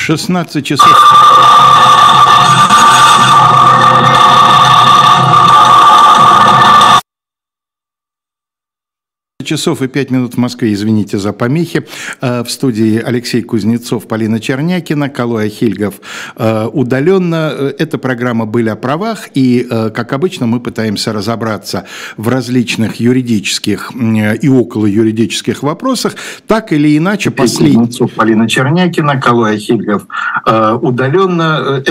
16 часов. Часов и 5 минут в Москве, извините за помехи. В студии Алексей Кузнецов, Полина Чернякина, Калой Ахильгов удаленно. Эта программа «Были о правах», и, как обычно, мы пытаемся разобраться в различных юридических и околоюридических вопросах. Так или иначе, последний... Полина Чернякина, Калой Ахильгов удаленно...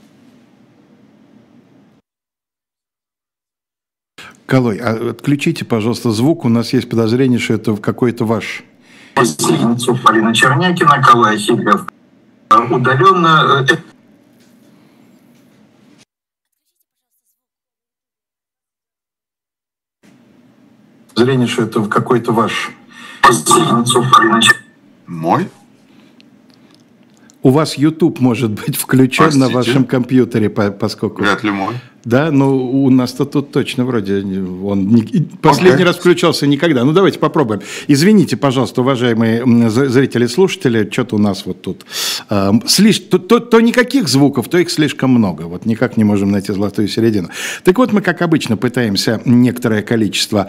Калой, отключите, пожалуйста, звук. У нас есть подозрение, что это какой-то ваш... Полина Чернякина, Калой Ахильгов удаленно... Подозрение, что это какой-то ваш... Мой? У вас YouTube может быть включен. Простите? На вашем компьютере, поскольку... Вряд ли мой. Да, но у нас-то тут точно вроде он последний раз включался никогда. Ну, давайте попробуем. Извините, пожалуйста, уважаемые зрители, слушатели, что-то у нас вот тут то никаких звуков, то их слишком много. Вот никак не можем найти золотую середину. Так вот, мы, как обычно, пытаемся некоторое количество,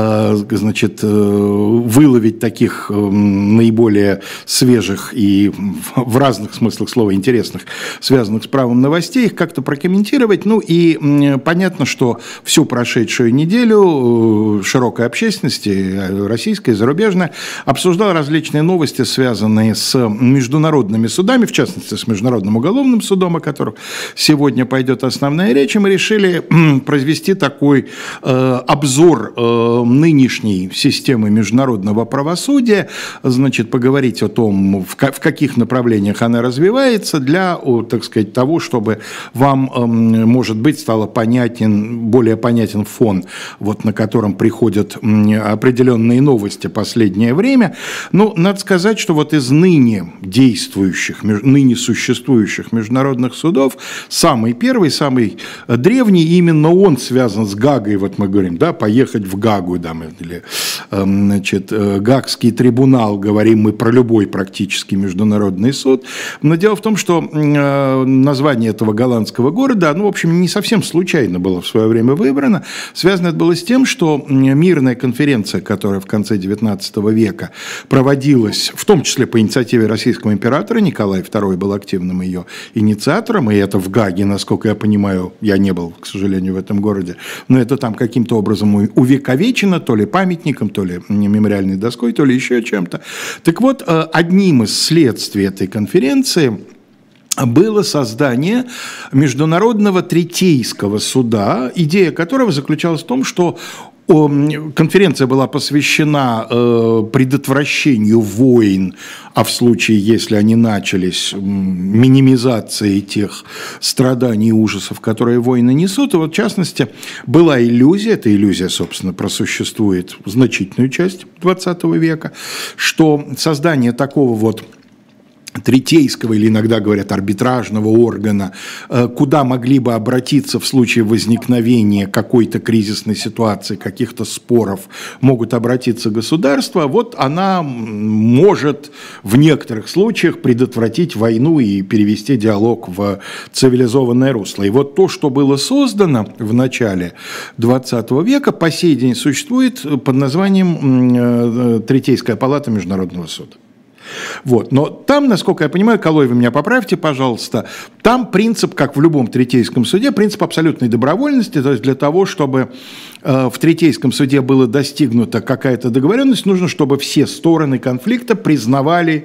выловить таких наиболее свежих и в разных смыслах слова интересных, связанных с правом новостей, их как-то прокомментировать. Ну и понятно, что всю прошедшую неделю широкая общественность, российская и зарубежная, обсуждала различные новости, связанные с международными судами, в частности, с Международным уголовным судом, о котором сегодня пойдет основная речь. И мы решили произвести такой обзор нынешней системы международного правосудия, значит, поговорить о том, в каких направлениях она развивается, для, так сказать, того, чтобы вам, может быть, стало более понятен фон, вот, на котором приходят определенные новости последнее время. Ну, надо сказать, что вот из ныне действующих, ныне существующих международных судов самый первый, самый древний, именно он связан с Гаагой, вот мы говорим, да, поехать в Гаагу, да, или, значит, Гаагский трибунал, говорим мы про любой практически международный суд. Но дело в том, что название этого голландского города, в общем, не совсем случайно было в свое время выбрано. Связано это было с тем, что мирная конференция, которая в конце XIX века проводилась, в том числе по инициативе российского императора, Николай II был активным ее инициатором, и это в Гааге, насколько я понимаю, я не был, к сожалению, в этом городе, но это там каким-то образом увековечено, то ли памятником, то ли мемориальной доской, то ли еще чем-то. Так вот, одним из следствий этой конференции было создание Международного третейского суда, идея которого заключалась в том, что конференция была посвящена предотвращению войн, а в случае, если они начались, минимизации тех страданий и ужасов, которые войны несут. И вот, в частности, была иллюзия, эта иллюзия, собственно, просуществует значительную часть XX века, что создание такого вот третейского, или иногда говорят арбитражного органа, куда могли бы обратиться в случае возникновения какой-то кризисной ситуации, каких-то споров, могут обратиться государства, вот она может в некоторых случаях предотвратить войну и перевести диалог в цивилизованное русло. И вот то, что было создано в начале XX века, по сей день существует под названием Третейская палата Международного суда. Вот. Но там, насколько я понимаю, Калой, вы меня поправьте, пожалуйста, там принцип, как в любом третейском суде, принцип абсолютной добровольности, то есть для того, чтобы в третейском суде была достигнута какая-то договоренность, нужно, чтобы все стороны конфликта признавали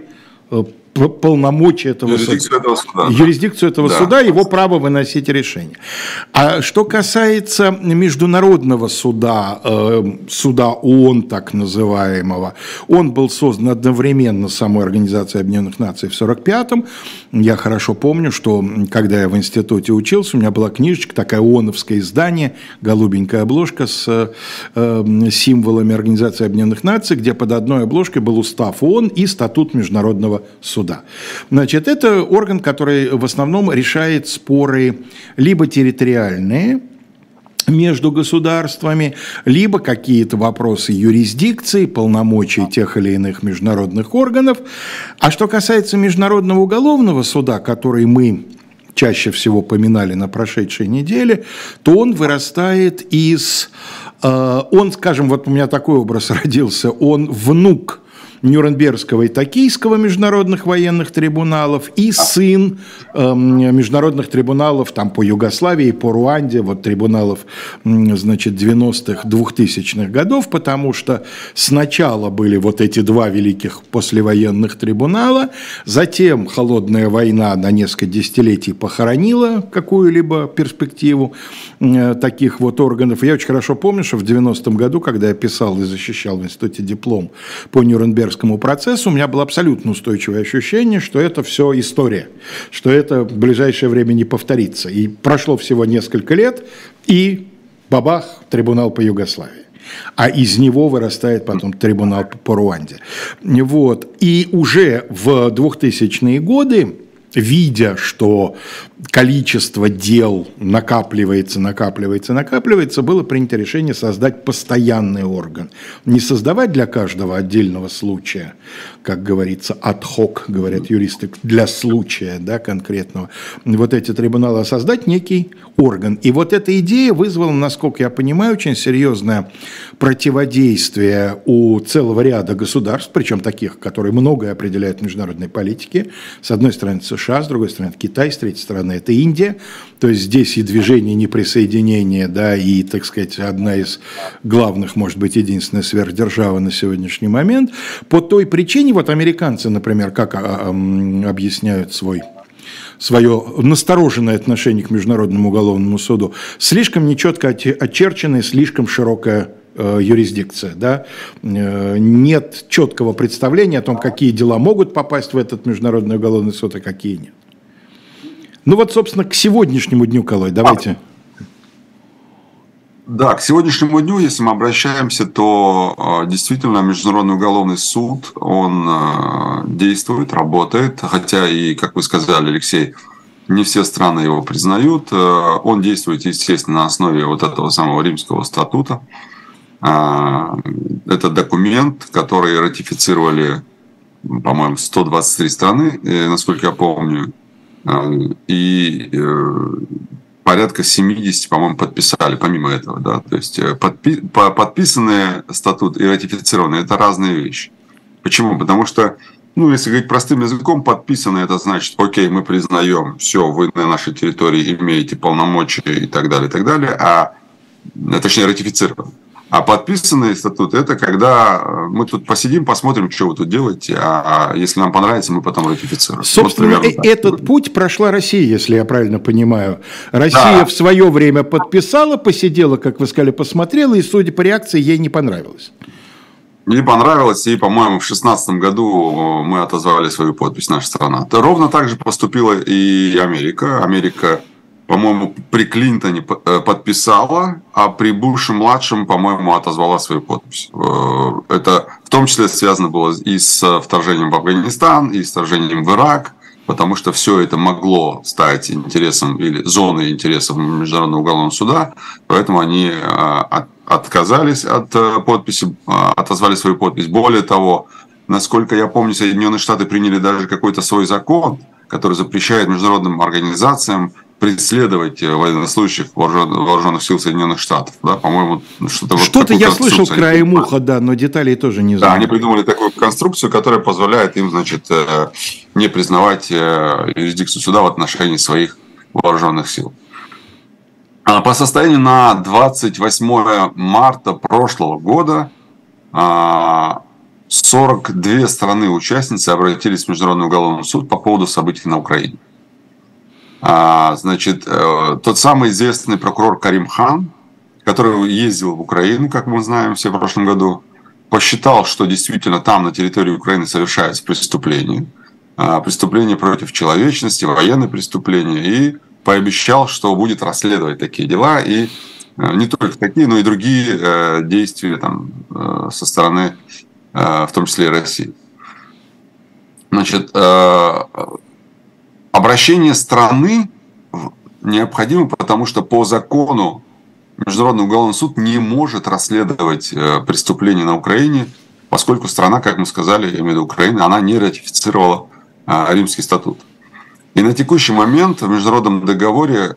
полномочия этого суда. Юрисдикцию этого суда, его право выносить решения. А что касается международного суда, суда ООН так называемого, он был создан одновременно с самой Организацией Объединенных Наций в 1945-м. Я хорошо помню, что когда я в институте учился, у меня была книжечка, такая ООНовское издание, голубенькая обложка с символами Организации Объединенных Наций, где под одной обложкой был устав ООН и статут Международного суда. Значит, это орган, который в основном решает споры либо территориальные, между государствами, либо какие-то вопросы юрисдикции, полномочий тех или иных международных органов. А что касается Международного уголовного суда, который мы чаще всего поминали на прошедшей неделе, то он вырастает из... Он, скажем, вот у меня такой образ родился, он внук Нюрнбергского и Токийского международных военных трибуналов и сын международных трибуналов там, по Югославии, по Руанде, вот трибуналов, значит, 90-х, 2000-х годов, потому что сначала были вот эти два великих послевоенных трибунала, затем холодная война на несколько десятилетий похоронила какую-либо перспективу таких вот органов. Я очень хорошо помню, что в 90-м году, когда я писал и защищал в институте диплом по Нюрнбергскому процессу, у меня было абсолютно устойчивое ощущение, что это все история, что это в ближайшее время не повторится. И прошло всего несколько лет, и бабах, трибунал по Югославии. А из него вырастает потом трибунал по Руанде. Вот. И уже в 2000-е годы, видя, что количество дел накапливается, было принято решение создать постоянный орган. Не создавать для каждого отдельного случая, как говорится, ad-hoc, говорят юристы, для случая, да, конкретного, вот эти трибуналы, а создать некий орган. И вот эта идея вызвала, насколько я понимаю, очень серьезное противодействие у целого ряда государств, причем таких, которые многое определяют в международной политике. С одной стороны США, с другой стороны Китай, с третьей стороны это Индия. То есть здесь и движение неприсоединения, да, и, так сказать, одна из главных, может быть, единственная сверхдержава на сегодняшний момент. По той причине, вот американцы, например, как объясняют свое настороженное отношение к Международному уголовному суду, слишком нечетко очерченная, слишком широкая юрисдикция, да? Нет четкого представления о том, какие дела могут попасть в этот Международный уголовный суд, а какие нет. Ну вот, собственно, к сегодняшнему дню, Калой, давайте. Да, к сегодняшнему дню, если мы обращаемся, то действительно Международный уголовный суд, он действует, работает, хотя и, как вы сказали, Алексей, не все страны его признают. Он действует, естественно, на основе вот этого самого Римского статута. Это документ, который ратифицировали, по-моему, 123 страны, насколько я помню, и порядка 70, по-моему, подписали, помимо этого, да, то есть подписанные статут и ратифицированные – это разные вещи. Почему? Потому что, ну, если говорить простым языком, подписано – это значит, окей, мы признаем, все, вы на нашей территории имеете полномочия и так далее, точнее, ратифицировано. А подписанный статут – это когда мы тут посидим, посмотрим, что вы тут делаете, а если нам понравится, мы потом ратифицируем. Собственно, вот этот путь прошла Россия, если я правильно понимаю. Россия в свое время подписала, посидела, как вы сказали, посмотрела, и, судя по реакции, ей не понравилось. Не понравилось, и, по-моему, в 2016 году мы отозвали свою подпись, наша страна. Ровно так же поступила и Америка. Америка, по-моему, при Клинтоне подписала, а при Буше-младшем, по-моему, отозвала свою подпись. Это в том числе связано было и с вторжением в Афганистан, и с вторжением в Ирак, потому что все это могло стать интересом или зоной интересов Международного уголовного суда, поэтому они отказались от подписи, отозвали свою подпись. Более того, насколько я помню, Соединенные Штаты приняли даже какой-то свой закон, который запрещает международным организациям преследовать военнослужащих вооруженных сил Соединенных Штатов. Да, по-моему, что-то я слышал краем уха, да, но деталей тоже не знаю. Да, они придумали такую конструкцию, которая позволяет им, значит, не признавать юрисдикцию суда в отношении своих вооруженных сил. По состоянию на 28 марта прошлого года 42 страны-участницы обратились в Международный уголовный суд по поводу событий на Украине. Значит, тот самый известный прокурор Карим Хан, который ездил в Украину, как мы знаем, все в прошлом году, посчитал, что действительно там на территории Украины совершаются преступления, преступления против человечности, военные преступления, и пообещал, что будет расследовать такие дела, и не только такие, но и другие действия там, со стороны, в том числе и России. Значит, обращение страны необходимо, потому что по закону Международный уголовный суд не может расследовать преступления на Украине, поскольку страна, как мы сказали, я имею в виду Украина, она не ратифицировала Римский статут. И на текущий момент в международном договоре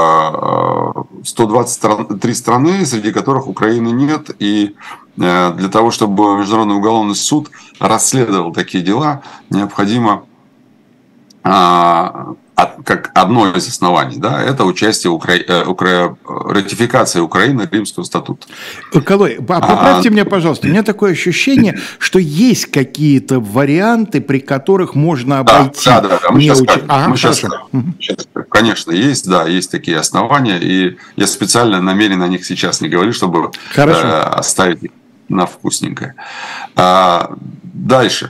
123 страны, среди которых Украины нет. И для того, чтобы Международный уголовный суд расследовал такие дела, необходимо, как одно из оснований, да, это участие ратификация Украины Римского статута. Калой, поправьте меня, пожалуйста. У меня такое ощущение, что есть какие-то варианты, при которых можно обойти. Да. Мы сейчас конечно, есть, да, есть такие основания, и я специально намеренно о них сейчас не говорю, чтобы оставить их на вкусненькое. Дальше.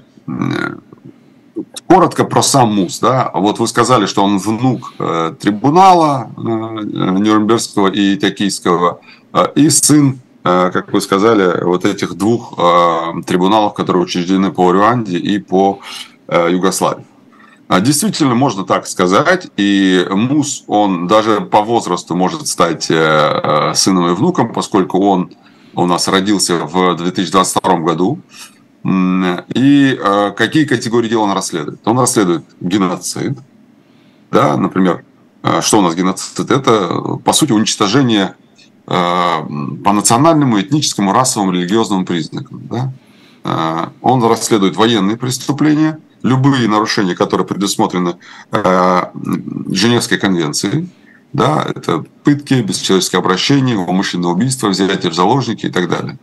Коротко про сам МУС. Да? Вот вы сказали, что он внук трибунала Нюрнбергского и Токийского, и сын, как вы сказали, вот этих двух трибуналов, которые учреждены по Руанде и по Югославии. Действительно, можно так сказать, и МУС, он даже по возрасту может стать сыном и внуком, поскольку он у нас родился в 2022 году. И какие категории дел он расследует? Он расследует геноцид. Да, например, что у нас геноцид? Это, по сути, уничтожение по национальному, этническому, расовому, религиозному признакам. Да? Он расследует военные преступления, любые нарушения, которые предусмотрены Женевской конвенцией. Да? Это пытки, бесчеловеческое обращение, умышленное убийство, взятие в заложники и так далее.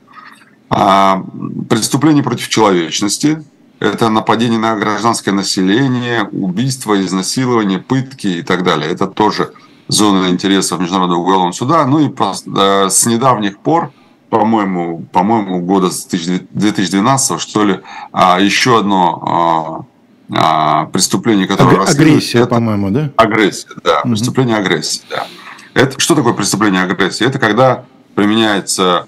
Преступления против человечности – это нападение на гражданское население, убийство, изнасилование, пытки и так далее. Это тоже зона интересов Международного уголовного суда. Ну и с недавних пор, по-моему, года с 2012, что ли, еще одно преступление, которое расследуется. Агрессия, по-моему, да? Агрессия, да. Преступление агрессии, да. Что такое преступление агрессии? Это когда применяется...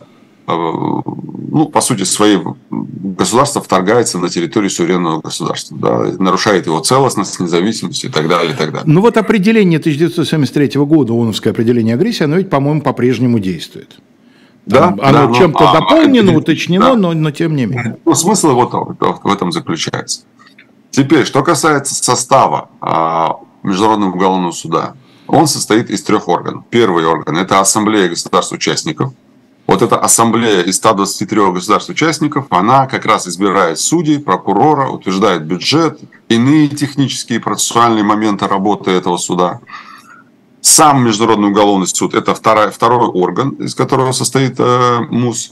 по сути своей, государство вторгается на территорию суверенного государства, да, нарушает его целостность, независимость и так далее, и так далее. Ну вот определение 1973 года, ООНовское определение агрессии, оно ведь, по-моему, по-прежнему действует. Оно чем-то дополнено, уточнено, да. но тем не менее. Смысл вот в этом заключается. Теперь, что касается состава Международного уголовного суда, он состоит из 3 органов. Первый орган – это Ассамблея государств-участников. Вот эта ассамблея из 123 государств-участников, она как раз избирает судей, прокурора, утверждает бюджет, иные технические и процессуальные моменты работы этого суда. Сам Международный уголовный суд – это второй орган, из которого состоит МУС.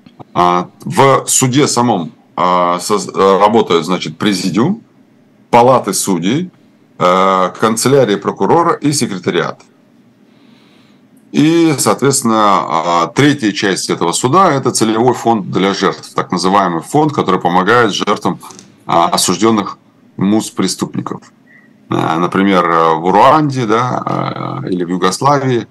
В суде самом работают, значит, президиум, палаты судей, канцелярия прокурора и секретариат. И, соответственно, третья часть этого суда – это целевой фонд для жертв, так называемый фонд, который помогает жертвам осужденных МУС-преступников. Например, в Руанде, да, или в Югославии,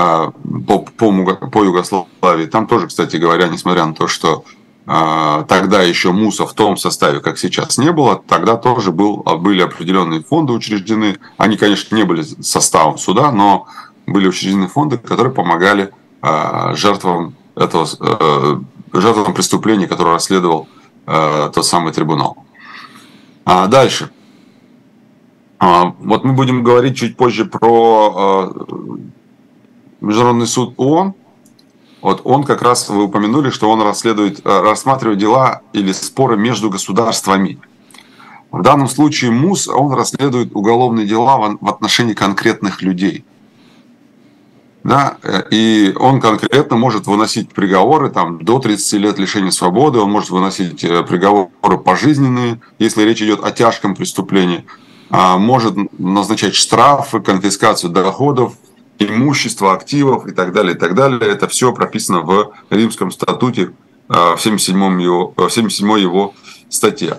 по Югославии, там тоже, кстати говоря, несмотря на то, что тогда еще МУСа в том составе, как сейчас, не было, тогда тоже были определенные фонды учреждены. Они, конечно, не были составом суда, но были учреждены фонды, которые помогали жертвам преступлений, которые расследовал тот самый трибунал. Дальше. Вот мы будем говорить чуть позже про Международный суд ООН. Вот он как раз, вы упомянули, что он рассматривает дела или споры между государствами. В данном случае МУС, он расследует уголовные дела в отношении конкретных людей. Да, и он конкретно может выносить приговоры там, до 30 лет лишения свободы, он может выносить приговоры пожизненные, если речь идет о тяжком преступлении, может назначать штрафы, конфискацию доходов, имущества, активов и так далее, и так далее. Это все прописано в Римском статуте в 77-й его статье.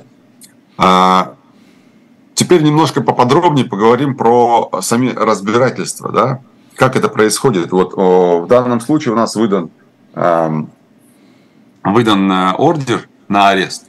Теперь немножко поподробнее поговорим про сами разбирательства, да? Как это происходит? Вот в данном случае у нас выдан ордер на арест.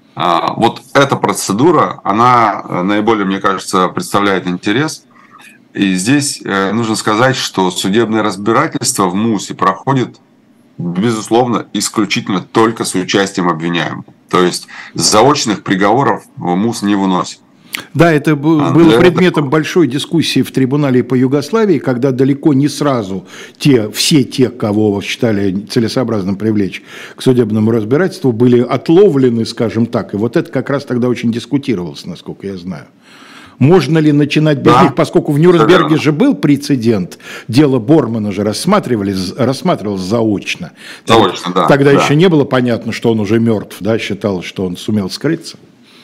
Вот эта процедура, она наиболее, мне кажется, представляет интерес. И здесь нужно сказать, что судебное разбирательство в МУСе проходит, безусловно, исключительно только с участием обвиняемого. То есть заочных приговоров МУС не выносит. Да, это было предметом большой дискуссии в трибунале по Югославии, когда далеко не сразу все те, кого считали целесообразным привлечь к судебному разбирательству, были отловлены, скажем так. И вот это как раз тогда очень дискутировалось, насколько я знаю. Можно ли начинать без них, поскольку в Нюрнберге же был прецедент, дело Бормана же рассматривалось заочно. Заочно, да. Тогда еще не было понятно, что он уже мертв, да, считалось, что он сумел скрыться.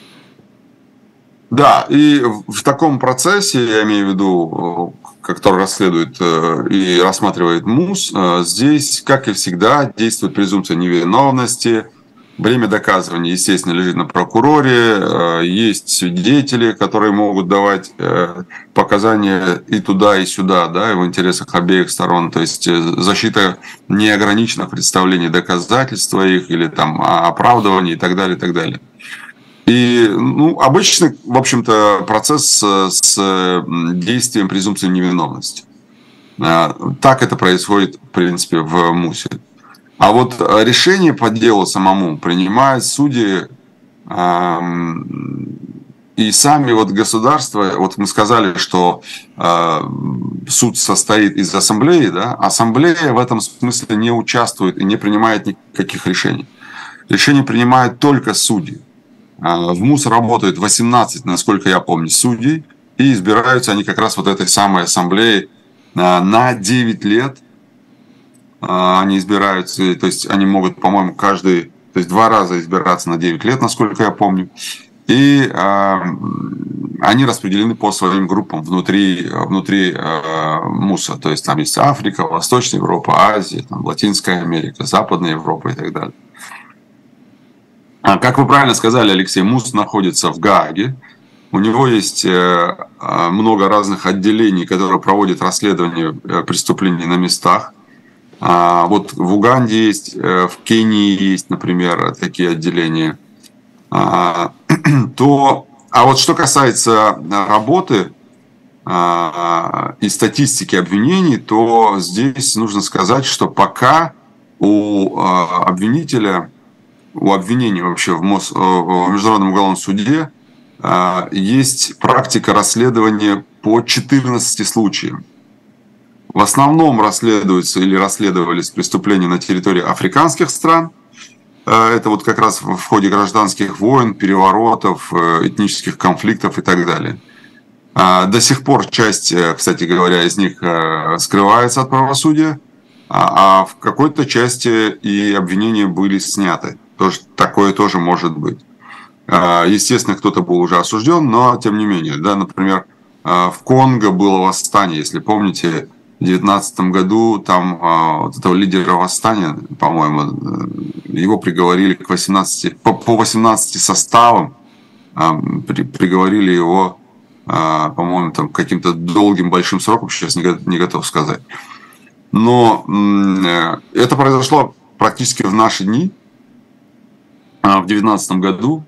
Да, и в таком процессе, я имею в виду, который расследует и рассматривает МУС, здесь, как и всегда, действует презумпция невиновности. Бремя доказывания, естественно, лежит на прокуроре. Есть свидетели, которые могут давать показания и туда, и сюда, да, и в интересах обеих сторон. То есть защита не ограничена в представлении доказательства их или там оправдывания и так далее, и так далее. И обычный, в общем-то, процесс с действием презумпции невиновности. Так это происходит, в принципе, в МУСе. А вот решение по делу самому принимают судьи и сами вот государства. Вот мы сказали, что суд состоит из ассамблеи, да? Ассамблея в этом смысле не участвует и не принимает никаких решений. Решения принимают только судьи. В МУС работает 18, насколько я помню, судей, и избираются они как раз вот этой самой ассамблеей на 9 лет. Они избираются, то есть они могут, по-моему, то есть 2 раза избираться на 9 лет, насколько я помню. И они распределены по своим группам внутри МУСа. То есть там есть Африка, Восточная Европа, Азия, там, Латинская Америка, Западная Европа и так далее. Как вы правильно сказали, Алексей, МУС находится в Гааге. У него есть много разных отделений, которые проводят расследование преступлений на местах. Вот в Уганде есть, в Кении есть, например, такие отделения. А вот что касается работы и статистики обвинений, то здесь нужно сказать, что пока у обвинения вообще в Международном уголовном суде есть практика расследования по 14 случаям. В основном расследуются или расследовались преступления на территории африканских стран. Это вот как раз в ходе гражданских войн, переворотов, этнических конфликтов и так далее. До сих пор часть, кстати говоря, из них скрывается от правосудия, а в какой-то части и обвинения были сняты. Такое тоже может быть. Естественно, кто-то был уже осужден, но тем не менее. Да, например, в Конго было восстание, если помните, в 2019 году там вот этого лидера восстания, по-моему, его приговорили к 18, по 18 составам, приговорили его, по-моему, там, к каким-то долгим большим срокам, сейчас не готов сказать. Но это произошло практически в наши дни, в 2019 году,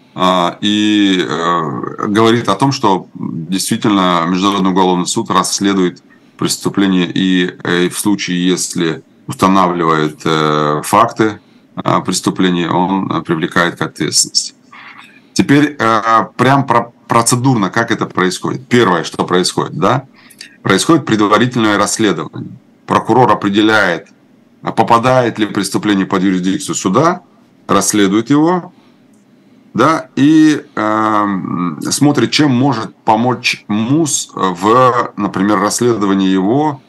и говорит о том, что действительно Международный уголовный суд расследует преступления и в случае, если устанавливает факты преступления, он привлекает к ответственности. Теперь прям процедурно, как это происходит. Первое, что происходит, да? Происходит предварительное расследование. Прокурор определяет, попадает ли преступление под юрисдикцию суда, расследует его, да, и смотрит, чем может помочь МУС в, например, расследовании его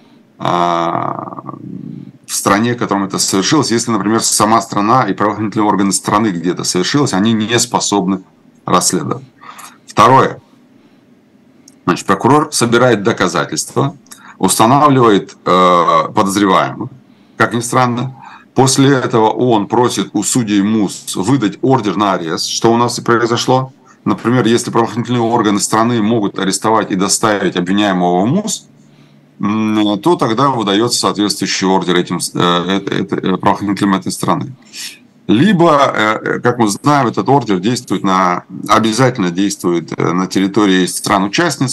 в стране, в котором это совершилось. Если, например, сама страна и правоохранительные органы страны, где это совершилось, они не способны расследовать. Второе. Значит, прокурор собирает доказательства, устанавливает подозреваемых, как ни странно. После этого он просит у судей МУС выдать ордер на арест, что у нас и произошло. Например, если правоохранительные органы страны могут арестовать и доставить обвиняемого в МУС, то тогда выдается соответствующий ордер этим правоохранителям этой страны. Либо, как мы знаем, этот ордер обязательно действует на территории стран-участниц,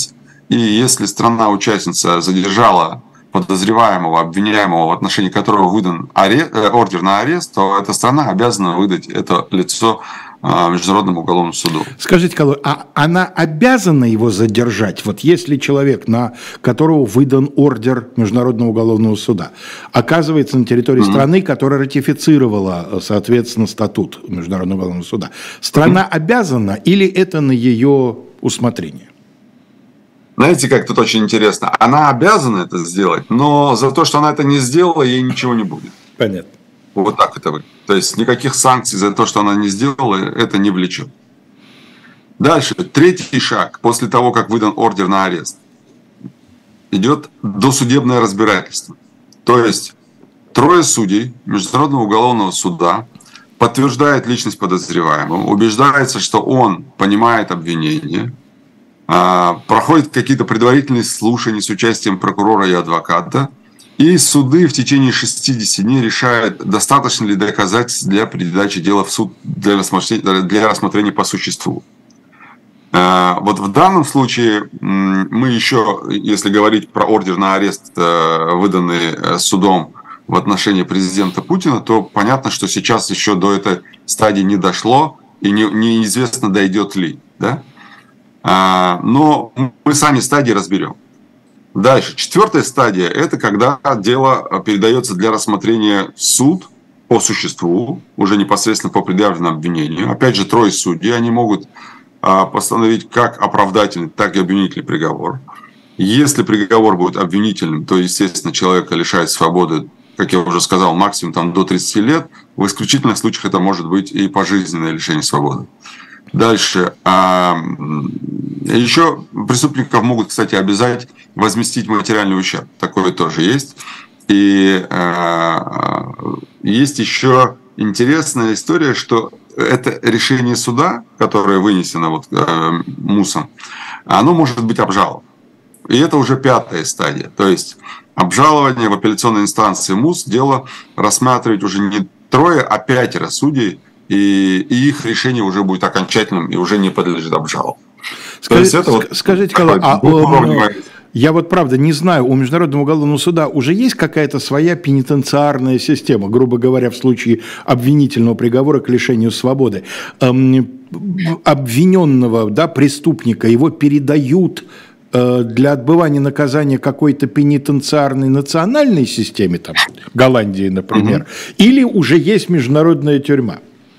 И если страна-участница задержала подозреваемого, обвиняемого, в отношении которого выдан ордер на арест, то эта страна обязана выдать это лицо Международному уголовному суду. Скажите, Калой, а она обязана его задержать? Вот если человек, на которого выдан ордер Международного уголовного суда, оказывается на территории страны, которая ратифицировала, соответственно, статут Международного уголовного суда, страна обязана или это на ее усмотрение? Знаете, как тут очень интересно? Она обязана это сделать, но за то, что она это не сделала, ей ничего не будет. Понятно. Вот так это выглядит. То есть никаких санкций за то, что она не сделала, это не влечет. Дальше, третий шаг, после того, как выдан ордер на арест, идет досудебное разбирательство. То есть 3 судей Международного уголовного суда подтверждают личность подозреваемого, убеждается, что он понимает обвинение, проходят какие-то предварительные слушания с участием прокурора и адвоката, и суды в течение 60 дней решают, достаточно ли доказательств для передачи дела в суд для рассмотрения по существу. Вот в данном случае мы еще, если говорить про ордер на арест, выданный судом в отношении президента Путина, то понятно, что сейчас еще до этой стадии не дошло, и неизвестно, дойдет ли. Да? Но мы сами стадии разберем. Дальше. 4-я стадия – это когда дело передается для рассмотрения в суд по существу, уже непосредственно по предъявленному обвинению. Опять же, 3 судей, они могут постановить как оправдательный, так и обвинительный приговор. Если приговор будет обвинительным, то, естественно, человека лишают свободы, как я уже сказал, максимум там, до 30 лет. В исключительных случаях это может быть и пожизненное лишение свободы. Дальше. Еще преступников могут, кстати, обязать возместить материальный ущерб. Такое тоже есть. И есть еще интересная история, что это решение суда, которое вынесено МУСом, оно может быть обжаловано. И это уже 5-я стадия. То есть обжалование в апелляционной инстанции МУС, дело рассматривать уже не 3, а 5 судей, и их решение уже будет окончательным и уже не подлежит обжалованию. Скажите, Калой, я вот правда не знаю, у Международного уголовного суда уже есть какая-то своя пенитенциарная система, грубо говоря, в случае обвинительного приговора к лишению свободы. Обвиненного, да, преступника, его передают для отбывания наказания какой-то пенитенциарной национальной системе, там, Голландии, например, или уже есть международная тюрьма?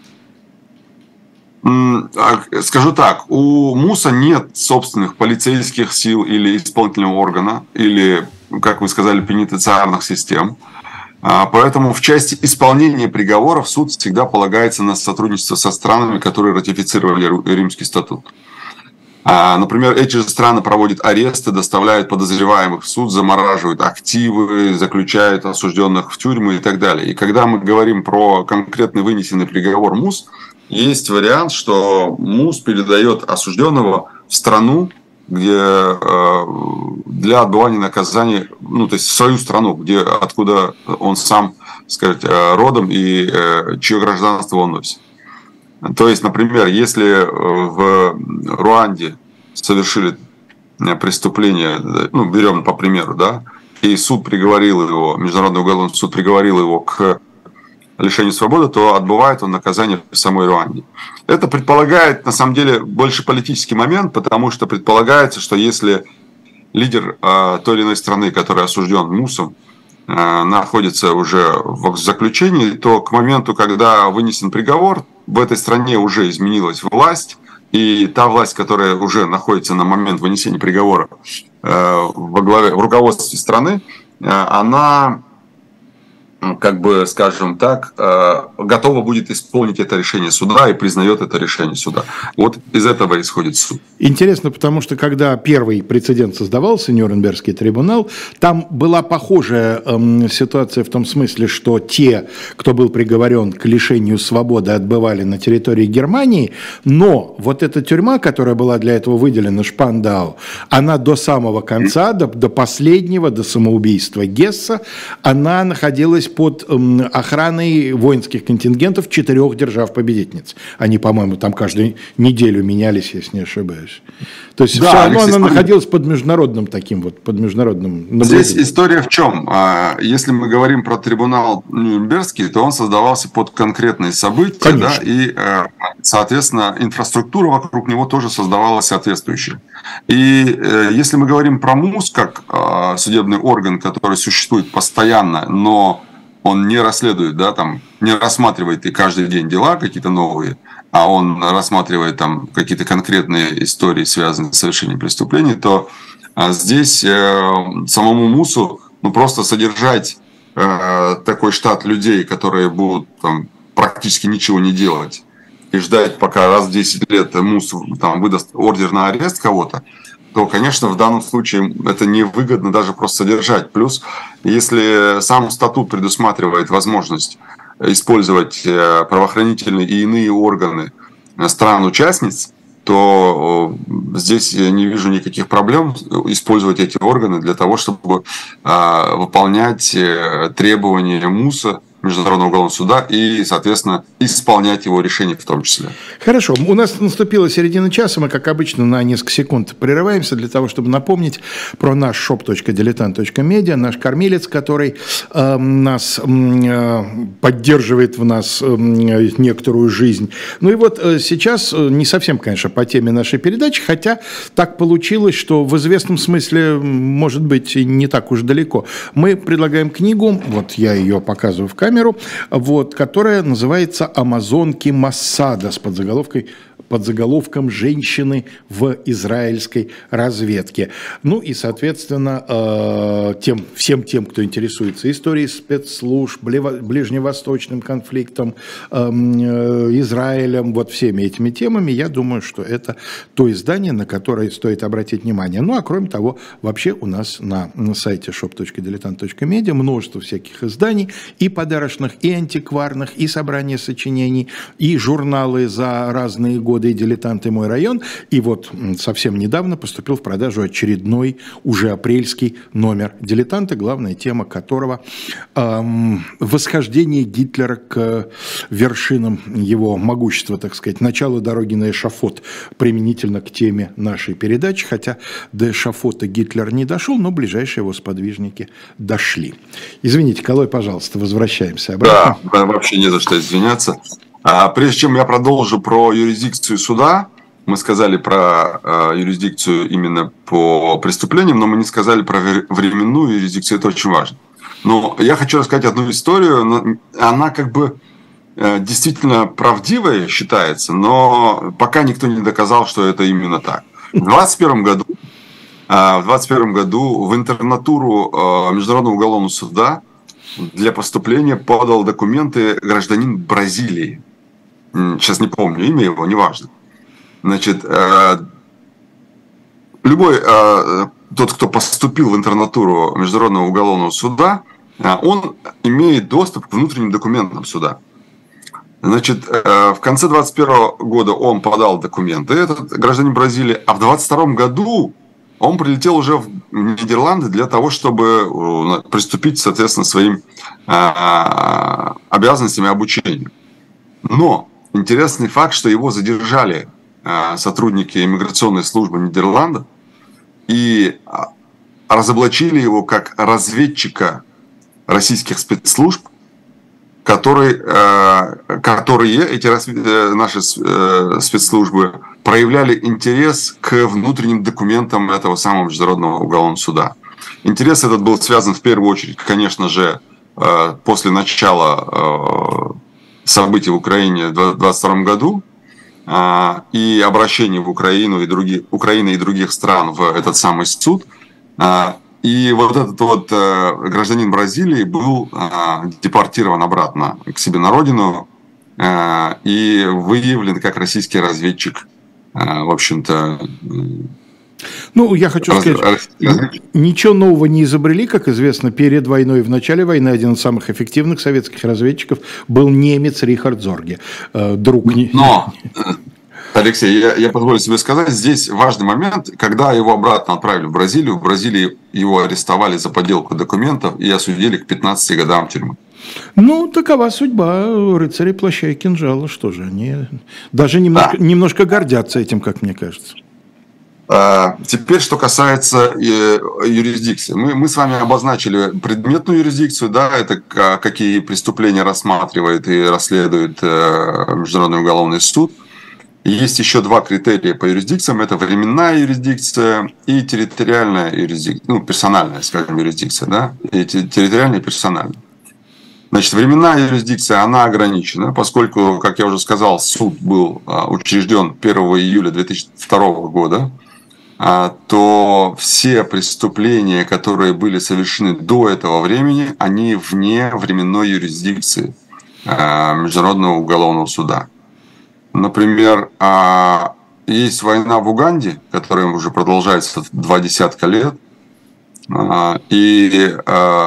Скажу так, у МУСа нет собственных полицейских сил или исполнительного органа, или, как вы сказали, пенитенциарных систем. Поэтому в части исполнения приговоров суд всегда полагается на сотрудничество со странами, которые ратифицировали Римский статут. Например, эти же страны проводят аресты, доставляют подозреваемых в суд, замораживают активы, заключают осужденных в тюрьмы и так далее. И когда мы говорим про конкретный вынесенный приговор МУС, есть вариант, что МУС передает осужденного в страну, где для отбывания наказания, то есть в свою страну, откуда он сам, сказать, родом и чье гражданство он носит. То есть, например, если в Руанде совершили преступление, берем по примеру, да, и суд приговорил его, Международный уголовный суд приговорил его к лишению свободы, то отбывает он наказание в самой Руанде. Это предполагает, на самом деле, больше политический момент, потому что предполагается, что если лидер той или иной страны, который осужден МУСом, находится уже в заключении, то к моменту, когда вынесен приговор, в этой стране уже изменилась власть, и та власть, которая уже находится на момент вынесения приговора в руководстве страны, она, как бы, скажем так, готова будет исполнить это решение суда и признает это решение суда. Вот из этого исходит суд. Интересно, потому что когда первый прецедент создавался, Нюрнбергский трибунал, там была похожая ситуация в том смысле, что те, кто был приговорен к лишению свободы, отбывали на территории Германии, но вот эта тюрьма, которая была для этого выделена, Шпандау, она до самого конца, до последнего, до самоубийства Гесса, она находилась под охраной воинских контингентов 4 держав-победительниц. Они, по-моему, там каждую неделю менялись, если не ошибаюсь. То есть все равно она находилась под международным таким вот, под международным наблюдением. Здесь история в чем? Если мы говорим про трибунал Нюрнбергский, то он создавался под конкретные события, да, и, соответственно, инфраструктура вокруг него тоже создавалась соответствующая. И если мы говорим про МУС как судебный орган, который существует постоянно, но он не расследует, да, там, не рассматривает и каждый день дела какие-то новые, а он рассматривает там какие-то конкретные истории, связанные с совершением преступлений, то здесь самому МУСу просто содержать такой штат людей, которые будут там практически ничего не делать, и ждать, пока раз в 10 лет МУС там выдаст ордер на арест кого-то, то, конечно, в данном случае это невыгодно даже просто содержать. Плюс, если сам статут предусматривает возможность использовать правоохранительные и иные органы стран-участниц, то здесь я не вижу никаких проблем использовать эти органы для того, чтобы выполнять требования МУСа, Международного уголовного суда, и, соответственно, исполнять его решения в том числе. Хорошо. У нас наступила середина часа. Мы, как обычно, на несколько секунд прерываемся для того, чтобы напомнить про наш shop.diletant.media, наш кормилец, который нас поддерживает в нас некоторую жизнь. Ну и вот сейчас не совсем, конечно, по теме нашей передачи, хотя так получилось, что в известном смысле, может быть, не так уж далеко. Мы предлагаем книгу, вот я ее показываю в камеру, вот, которая называется «Амазонки Моссада» с подзаголовком «Женщины в израильской разведке». Ну и, соответственно, всем тем, кто интересуется историей спецслужб, ближневосточным конфликтом, Израилем, вот всеми этими темами, я думаю, что это то издание, на которое стоит обратить внимание. Ну а кроме того, вообще у нас на сайте shop.diletant.media множество всяких изданий, и подарочных, и антикварных, и собрания сочинений, и журналы за разные годы, и «Дилетант», и «Мой район». И вот совсем недавно поступил в продажу очередной, уже апрельский номер «Дилетанта», главная тема которого восхождение Гитлера к вершинам его могущества, так сказать, начало дороги на эшафот, применительно к теме нашей передачи, хотя до эшафота Гитлер не дошел, но ближайшие его сподвижники дошли. Извините, Калой, пожалуйста, возвращаемся обратно. Да, вообще не за что извиняться. Прежде чем я продолжу про юрисдикцию суда, мы сказали про юрисдикцию именно по преступлениям, но мы не сказали про временную юрисдикцию, это очень важно. Но я хочу рассказать одну историю, она как бы действительно правдивая считается, но пока никто не доказал, что это именно так. В 2021 году в интернатуру Международного уголовного суда для поступления подал документы гражданин Бразилии. Сейчас не помню имя его, неважно. Значит, любой тот, кто поступил в интернатуру Международного уголовного суда, он имеет доступ к внутренним документам суда. Значит, в конце 2021 года он подал документы, этот гражданин Бразилии, а в 2022 году он прилетел уже в Нидерланды для того, чтобы приступить, соответственно, своим обязанностям и обучению. Но интересный факт, что его задержали сотрудники иммиграционной службы Нидерландов и разоблачили его как разведчика российских спецслужб, которые эти наши спецслужбы проявляли интерес к внутренним документам этого самого Международного уголовного суда. Интерес этот был связан в первую очередь, конечно же, после начала событий в Украине в 2022 году и обращения в Украину Украины и других стран в этот самый суд. И вот этот вот гражданин Бразилии был депортирован обратно к себе на родину и выявлен как российский разведчик, в общем-то. Ну, я хочу сказать, ничего нового не изобрели, как известно, перед войной и в начале войны один из самых эффективных советских разведчиков был немец Рихард Зорге, друг. Алексей, я позволю себе сказать, здесь важный момент, когда его обратно отправили в Бразилии его арестовали за подделку документов и осудили к 15 годам тюрьмы. Ну, такова судьба рыцарей плаща и кинжала. Что же, они даже немножко гордятся этим, как мне кажется. Теперь, что касается юрисдикции. Мы с вами обозначили предметную юрисдикцию, да, это какие преступления рассматривает и расследует Международный уголовный суд. Есть еще два критерия по юрисдикциям. Это временная юрисдикция и территориальная юрисдикция. Персональная, скажем, юрисдикция. Да? И территориальная и персональная. Значит, временная юрисдикция, она ограничена, поскольку, как я уже сказал, суд был учрежден 1 июля 2002 года, то все преступления, которые были совершены до этого времени, они вне временной юрисдикции Международного уголовного суда. Например, есть война в Уганде, которая уже продолжается 20 лет, и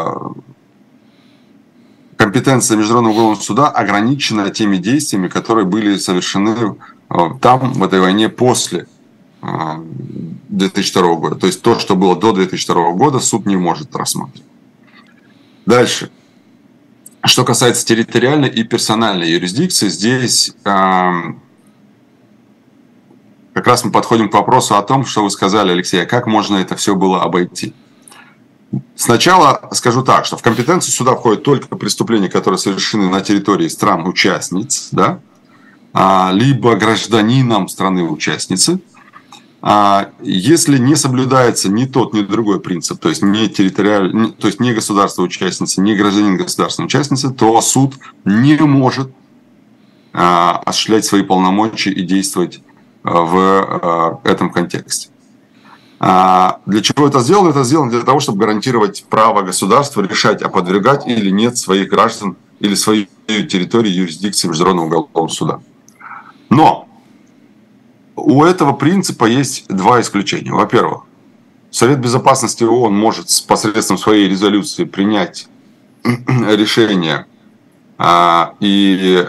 компетенция Международного уголовного суда ограничена теми действиями, которые были совершены там, в этой войне, после 2002 года. То есть то, что было до 2002 года, суд не может рассматривать. Дальше. Что касается территориальной и персональной юрисдикции, здесь как раз мы подходим к вопросу о том, что вы сказали, Алексей, как можно это все было обойти. Сначала скажу так, что в компетенцию суда входят только преступления, которые совершены на территории стран-участниц, да, либо гражданином страны-участницы, если не соблюдается ни тот, ни другой принцип, то есть не территориальный, то есть не государство-участница, не гражданин государственной участницы, то суд не может осуществлять свои полномочия и действовать в этом контексте. Для чего это сделано? Это сделано для того, чтобы гарантировать право государства решать, подвергать или нет своих граждан или свою территорию юрисдикции Международного уголовного суда. Но у этого принципа есть два исключения. Во-первых, Совет Безопасности ООН может посредством своей резолюции принять решение и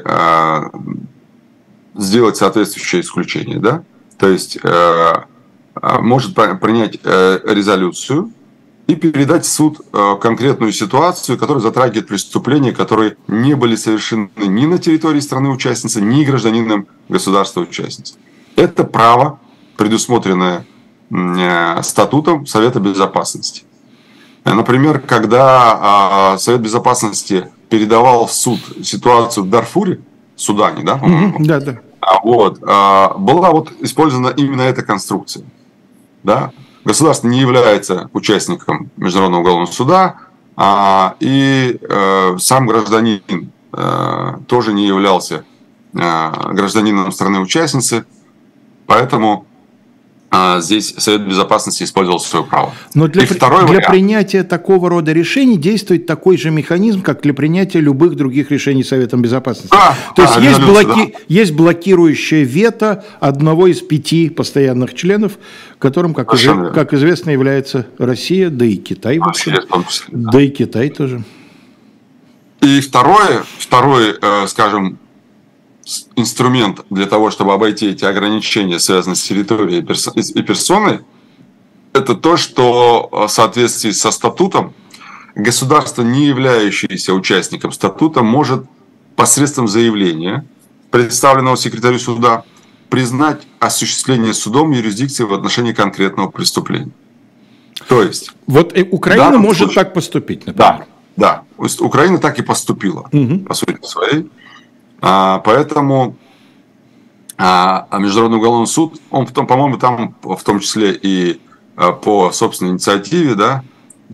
сделать соответствующее исключение. Да? То есть может принять резолюцию и передать в суд конкретную ситуацию, которая затрагивает преступления, которые не были совершены ни на территории страны-участницы, ни гражданином государства-участницы. Это право, предусмотренное статутом Совета Безопасности. Например, когда Совет Безопасности передавал в суд ситуацию в Дарфуре, Судане, да, по-моему? Да, да. Была использована именно эта конструкция. Да? Государство не является участником Международного уголовного суда, и сам гражданин тоже не являлся гражданином страны-участницы, поэтому здесь Совет Безопасности использовал свое право. Но для принятия такого рода решений действует такой же механизм, как для принятия любых других решений Советом Безопасности. То есть есть блокирующее вето одного из 5 постоянных членов, которым, как известно, является Россия, да и Китай. Да и Китай тоже. И второй, скажем, инструмент для того, чтобы обойти эти ограничения, связанные с территорией и персоной, это то, что в соответствии со статутом государство, не являющееся участником статута, может посредством заявления, представленного секретарю суда, признать осуществление судом юрисдикции в отношении конкретного преступления. То есть... Вот Украина может так поступить, например. Да. Украина так и поступила, по сути своей. Поэтому Международный уголовный суд, он, по-моему, там в том числе и по собственной инициативе, да,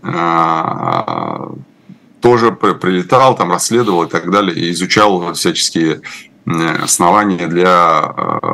тоже прилетал, там расследовал и так далее, и изучал всяческие основания для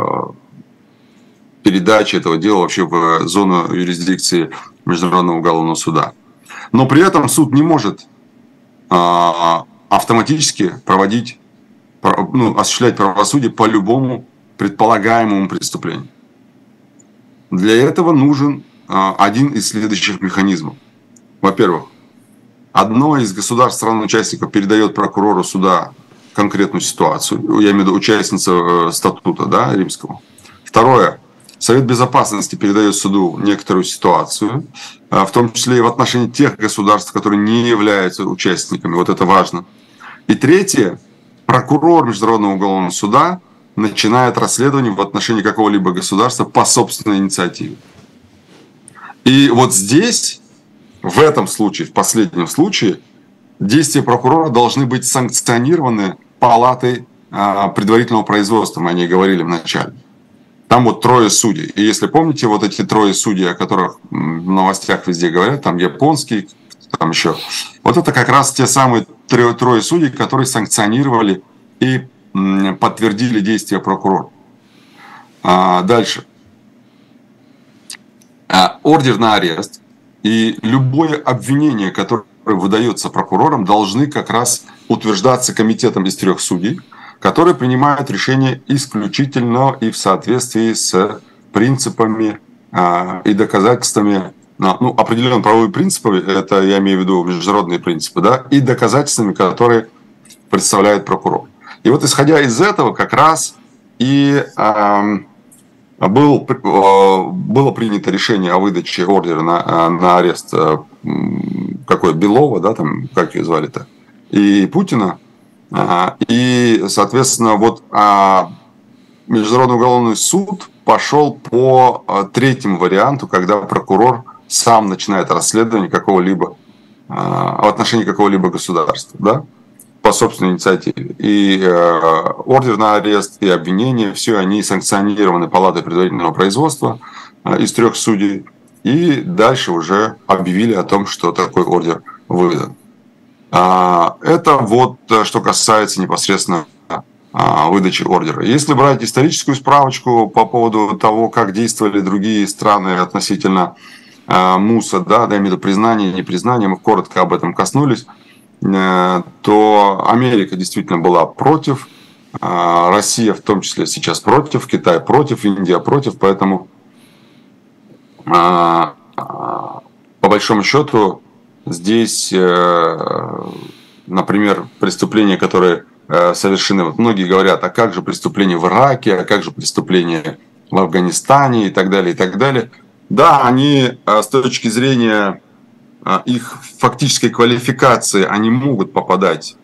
передачи этого дела вообще в зону юрисдикции Международного уголовного суда. Но при этом суд не может автоматически осуществлять правосудие по любому предполагаемому преступлению. Для этого нужен один из следующих механизмов. Во-первых, одно из государств, стран-участников передает прокурору суда конкретную ситуацию, я имею в виду участница статута, да, римского, Второе. Совет Безопасности передает суду некоторую ситуацию, в том числе и в отношении тех государств, которые не являются участниками. Вот это важно. И третье. Прокурор Международного уголовного суда начинает расследование в отношении какого-либо государства по собственной инициативе. И вот здесь, в этом случае, в последнем случае, действия прокурора должны быть санкционированы палатой предварительного производства, мы о ней говорили в начале. Там вот 3 судей. И если помните, вот эти 3 судей, о которых в новостях везде говорят, там японский, там еще. Вот это как раз те самые 3 судей, которые санкционировали и подтвердили действия прокурора. Дальше. Ордер на арест и любое обвинение, которое выдается прокурором, должны как раз утверждаться комитетом из 3 судей, которые принимают решение исключительно и в соответствии с принципами и доказательствами, ну, определенные правовые принципы, это я имею в виду международные принципы, да, и доказательствами, которые представляет прокурор. И вот исходя из этого как раз и было принято решение о выдаче ордера на арест Белова, да, там, как ее звали-то, и Путина. И, соответственно, вот Международный уголовный суд пошел по 3-му варианту, когда прокурор сам начинает расследование какого-либо в отношении какого-либо государства, да, по собственной инициативе. И ордер на арест и обвинение, все они санкционированы палатой предварительного производства из 3 судей. И дальше уже объявили о том, что такой ордер выдан. Это вот что касается непосредственно выдачи ордера. Если брать историческую справочку по поводу того, как действовали другие страны относительно МУСа, да, я имею в виду признание и непризнание, мы коротко об этом коснулись, то Америка действительно была против, Россия в том числе сейчас против, Китай против, Индия против, поэтому по большому счету здесь, например, преступления, которые совершены, вот многие говорят, а как же преступления в Ираке, а как же преступления в Афганистане и так далее, и так далее. Да, они с точки зрения их фактической квалификации, они могут попадать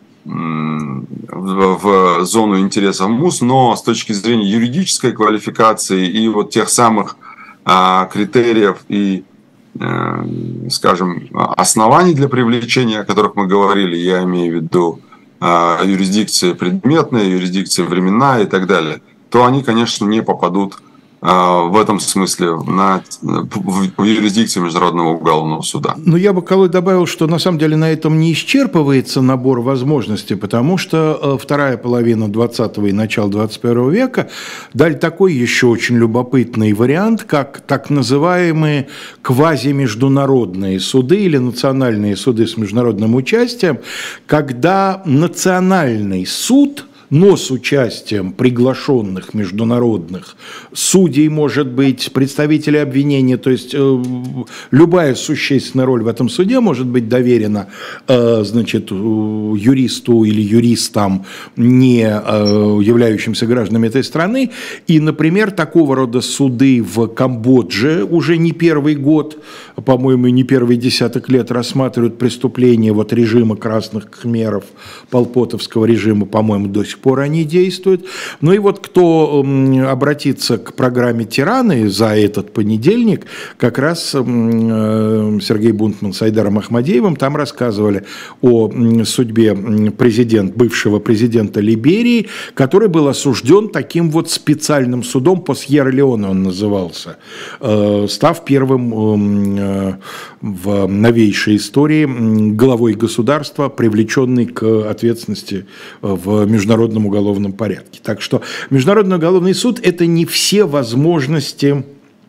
в зону интересов МУС, но с точки зрения юридической квалификации и вот тех самых критериев и, скажем, оснований для привлечения, о которых мы говорили, я имею в виду юрисдикция предметная, юрисдикция временная и так далее, то они, конечно, не попадут в этом смысле в юрисдикцию Международного уголовного суда. Но я бы, Колой, добавил, что на самом деле на этом не исчерпывается набор возможностей, потому что вторая половина 20-го и начало 21 века дали такой еще очень любопытный вариант, как так называемые квазимеждународные суды или национальные суды с международным участием, когда национальный суд, но с участием приглашенных международных судей, может быть, представителей обвинения, то есть любая существенная роль в этом суде может быть доверена, значит, юристу или юристам, не являющимся гражданами этой страны. И, например, такого рода суды в Камбодже уже не первый год, по-моему, не первый десяток лет рассматривают преступления вот режима красных кхмеров, полпотовского режима, по-моему, до сих пор они действуют. Ну и вот кто обратится к программе «Тираны» за этот понедельник, как раз Сергей Бунтман с Айдаром Ахмадеевым там рассказывали о судьбе бывшего президента Либерии, который был осужден таким вот специальным судом по Сьерра-Леоне, он назывался, став первым в новейшей истории главой государства, привлеченный к ответственности в международном уголовном порядке. Так что Международный уголовный суд – это не все возможности,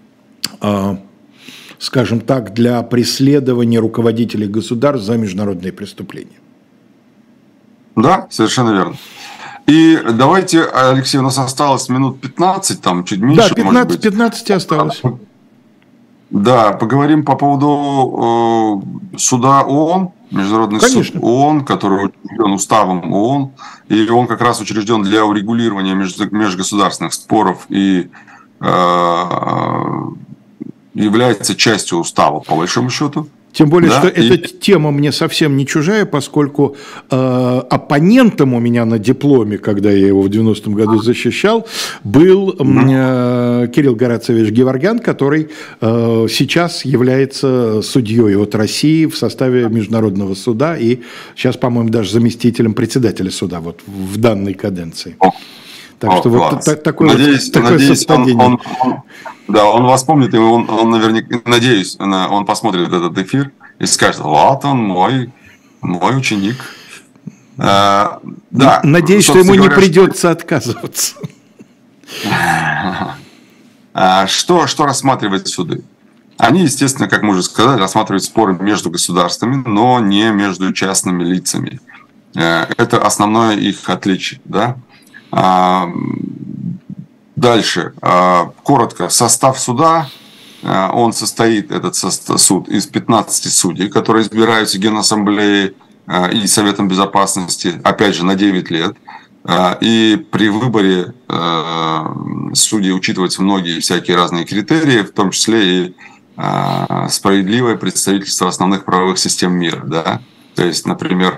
скажем так, для преследования руководителей государств за международные преступления. Да, совершенно верно. И давайте, Алексей, у нас осталось минут 15, там чуть меньше, да, может быть. 15 осталось. Да, поговорим по поводу суда ООН, Международный суд ООН, который учрежден уставом ООН, и он как раз учрежден для урегулирования межгосударственных споров и является частью устава, по большому счету. Тем более, что эта тема мне совсем не чужая, поскольку оппонентом у меня на дипломе, когда я его в 90-м году защищал, был Кирилл Горациевич Геворгян, который сейчас является судьей от России в составе Международного суда и сейчас, по-моему, даже заместителем председателя суда вот в данной каденции. Так что вот такое совпадение. Он вас помнит, и он наверняка, надеюсь, он посмотрит этот эфир и скажет: вот он, мой ученик. Надеюсь, что ему не придется отказываться. Что рассматривают суды? Они, естественно, как мы уже сказали, рассматривают споры между государствами, но не между частными лицами. Это основное их отличие, да? Дальше, коротко, состав суда, он состоит, этот суд, из 15 судей, которые избираются Генассамблеей и Советом Безопасности, опять же, на 9 лет. И при выборе судей учитываются многие всякие разные критерии, в том числе и справедливое представительство основных правовых систем мира. Да? То есть, например,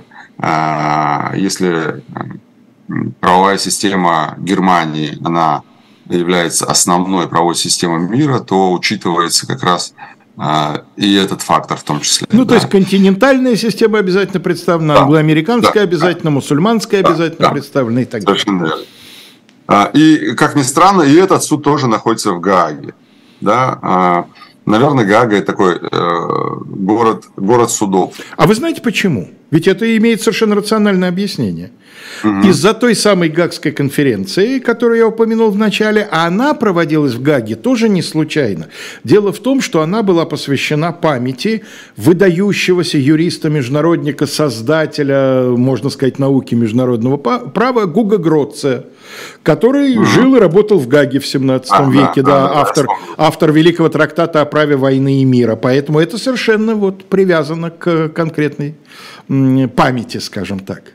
если правовая система Германии, она является основной правовой системой мира, то учитывается как раз и этот фактор в том числе. Ну, то есть континентальная система обязательно представлена, англоамериканская обязательно, мусульманская обязательно представлена и так далее. Совершенно верно. И, как ни странно, и этот суд тоже находится в Гааге. Да? Наверное, Гаага – это такой город судов. А вы знаете почему? Ведь это имеет совершенно рациональное объяснение. Из-за той самой Гаагской конференции, которую я упомянул в начале, а она проводилась в Гааге тоже не случайно. Дело в том, что она была посвящена памяти выдающегося юриста-международника, создателя, можно сказать, науки международного права Гуга Гроция, который жил и работал в Гааге в 17 веке, автор великого трактата о праве войны и мира. Поэтому это совершенно вот привязано к конкретной памяти, скажем так.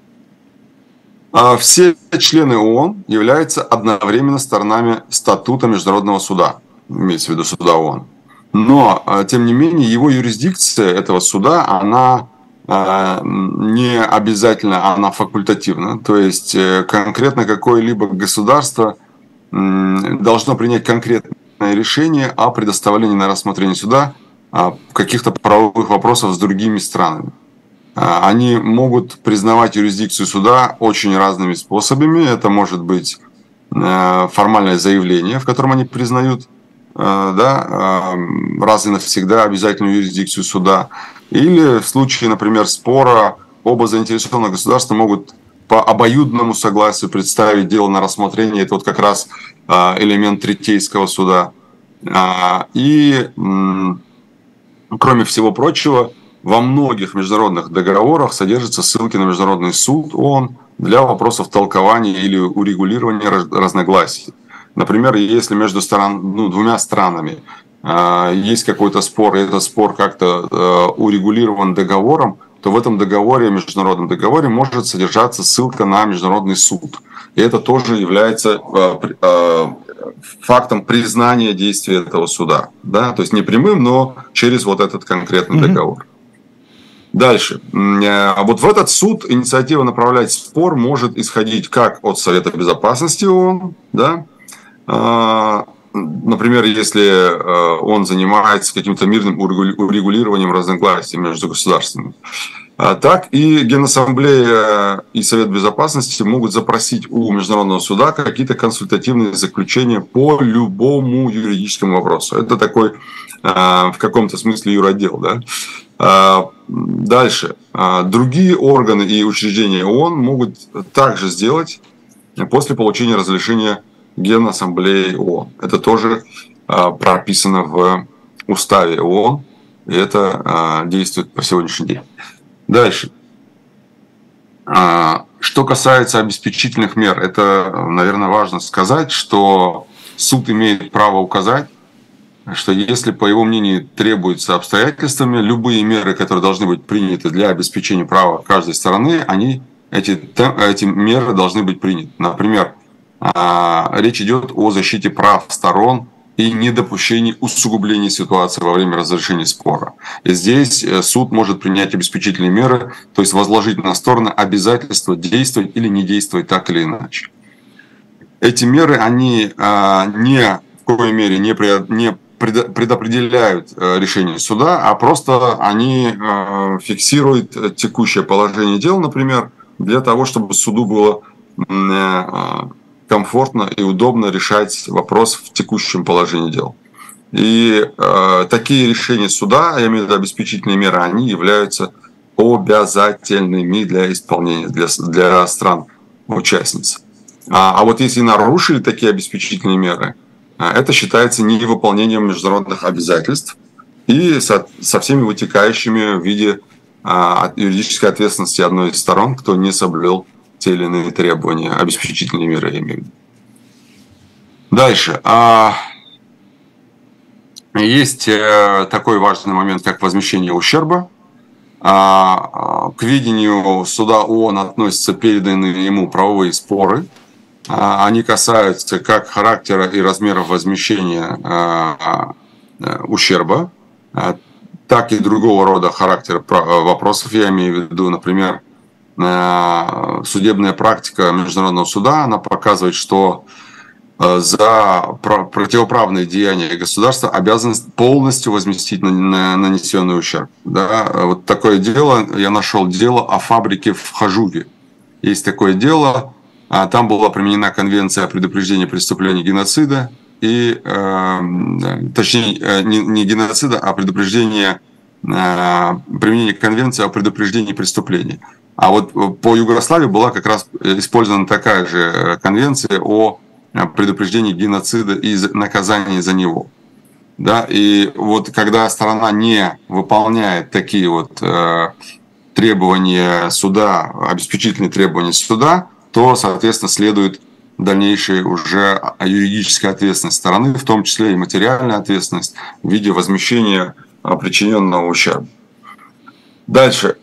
Все члены ООН являются одновременно сторонами статута Международного суда, имеется в виду суда ООН. Но, тем не менее, его юрисдикция этого суда, она не обязательно, она факультативна. То есть конкретно какое-либо государство должно принять конкретное решение о предоставлении на рассмотрение суда каких-то правовых вопросов с другими странами. Они могут признавать юрисдикцию суда очень разными способами. Это может быть формальное заявление, в котором они признают раз и навсегда обязательную юрисдикцию суда. Или в случае, например, спора, оба заинтересованных государства могут по обоюдному согласию представить дело на рассмотрение. Это вот как раз элемент Третейского суда. И, кроме всего прочего, во многих международных договорах содержатся ссылки на Международный суд ООН для вопросов толкования или урегулирования разногласий. Например, если между двумя странами есть какой-то спор, и этот спор как-то урегулирован договором, то в этом договоре, международном договоре, может содержаться ссылка на Международный суд. И это тоже является фактом признания действия этого суда. Да? То есть не прямым, но через вот этот конкретный договор. Дальше. Вот в этот суд инициатива направлять спор может исходить как от Совета Безопасности ООН, да? Например, если он занимается каким-то мирным урегулированием разногласий между государствами, так и Генассамблея и Совет Безопасности могут запросить у Международного суда какие-то консультативные заключения по любому юридическому вопросу. Это такой, в каком-то смысле, юротдел, да? Дальше. Другие органы и учреждения ООН могут также сделать после получения разрешения Генассамблеи ООН. Это тоже прописано в уставе ООН, и это действует по сегодняшний день. Дальше. Что касается обеспечительных мер, это, наверное, важно сказать, что суд имеет право указать, что если, по его мнению, требуются обстоятельствами, любые меры, которые должны быть приняты для обеспечения права каждой стороны, эти меры должны быть приняты. Например, речь идет о защите прав сторон и недопущении усугубления ситуации во время разрешения спора. И здесь суд может принять обеспечительные меры, то есть возложить на стороны обязательство действовать или не действовать так или иначе. Эти меры, они ни в коей мере не предопределяют решение суда, а просто они фиксируют текущее положение дел, например, для того, чтобы суду было комфортно и удобно решать вопрос в текущем положении дел. И такие решения суда, я имею в виду обеспечительные меры, они являются обязательными для исполнения для стран-участниц. А вот если нарушили такие обеспечительные меры, это считается невыполнением международных обязательств и со всеми вытекающими в виде юридической ответственности одной из сторон, кто не соблюл те или иные требования, обеспечительные меры, я имею в виду. Дальше. Есть такой важный момент, как возмещение ущерба. К видению суда ООН относятся переданные ему правовые споры. Они касаются как характера и размеров возмещения ущерба, так и другого рода характера вопросов. Я имею в виду, например, судебная практика Международного суда, она показывает, что за противоправные деяния государства обязано полностью возместить нанесенный ущерб. Да? Вот такое дело, я нашел дело о фабрике в Хажуге. Есть такое дело, там была применена конвенция о предупреждении преступления геноцида, точнее, не геноцида, а применение конвенции о предупреждении преступлений. А вот по Югославии была как раз использована такая же конвенция о предупреждении геноцида и наказании за него. Да? И вот когда сторона не выполняет такие вот требования суда, обеспечительные требования суда, то, соответственно, следует дальнейшая уже юридическая ответственность стороны, в том числе и материальная ответственность в виде возмещения причиненного ущерба. Дальше.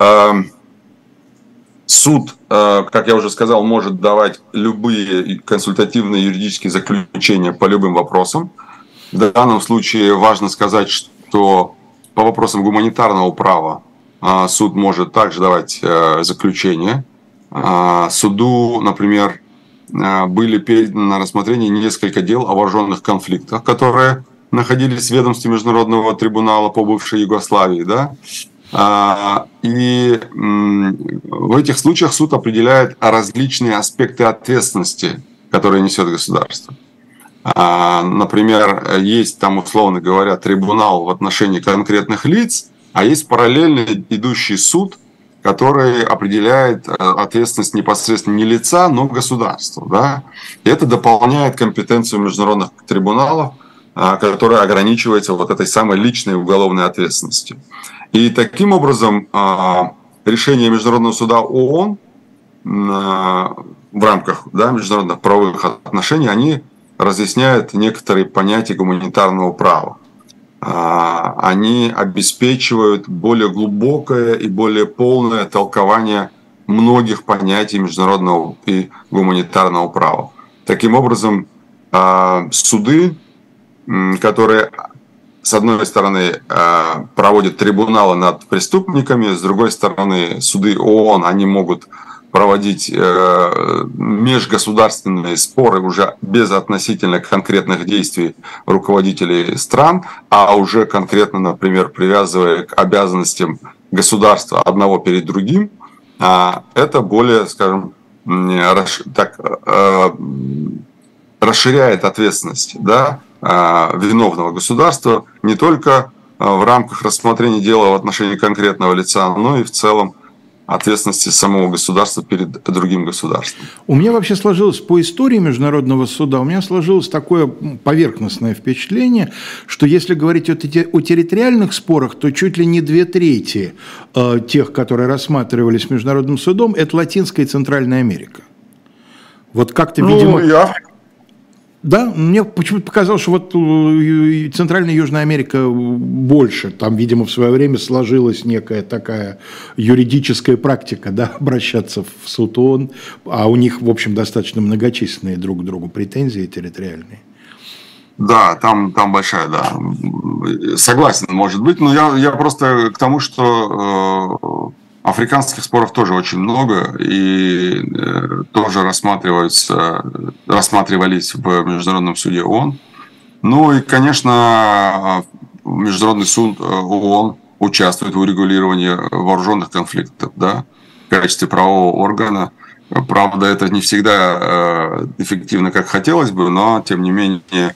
Суд, как я уже сказал, может давать любые консультативные юридические заключения по любым вопросам. В данном случае важно сказать, что по вопросам гуманитарного права суд может также давать заключения. Суду, например, были переданы на рассмотрение несколько дел о вооруженных конфликтах, которые находились в ведомстве Международного трибунала по бывшей Югославии. Да? И в этих случаях суд определяет различные аспекты ответственности, которые несет государство. Например, есть там, условно говоря, трибунал в отношении конкретных лиц, а есть параллельно идущий суд, который определяет ответственность непосредственно не лица, но государства. Да? И это дополняет компетенцию международных трибуналов, которая ограничивается вот этой самой личной уголовной ответственностью. И таким образом решение Международного суда ООН в рамках международных правовых отношений, они разъясняют некоторые понятия гуманитарного права. Они обеспечивают более глубокое и более полное толкование многих понятий международного и гуманитарного права. Таким образом, суды, которые, с одной стороны, проводят трибуналы над преступниками, с другой стороны, суды ООН, они могут проводить межгосударственные споры уже безотносительно конкретных действий руководителей стран, а уже конкретно, например, привязывая к обязанностям государства одного перед другим. Это более, скажем, расширяет ответственность, да, виновного государства не только в рамках рассмотрения дела в отношении конкретного лица, но и в целом ответственности самого государства перед другим государством. У меня вообще сложилось по истории Международного суда, у меня сложилось такое поверхностное впечатление, что если говорить о территориальных спорах, то чуть ли не 2/3 тех, которые рассматривались Международным судом, это Латинская и Центральная Америка. Вот как-то, видимо... Да, мне почему-то показалось, что вот Центральная и Южная Америка больше. Там, видимо, в свое время сложилась некая такая юридическая практика, да, обращаться в суд ООН, а у них, в общем, достаточно многочисленные друг к другу претензии территориальные. Да, там большая, да. Согласен, может быть, но я просто к тому, что африканских споров тоже очень много, и тоже рассматривались в Международном суде ООН. Ну и, конечно, Международный суд ООН участвует в урегулировании вооруженных конфликтов, да, в качестве правового органа. Правда, это не всегда эффективно, как хотелось бы, но, тем не менее,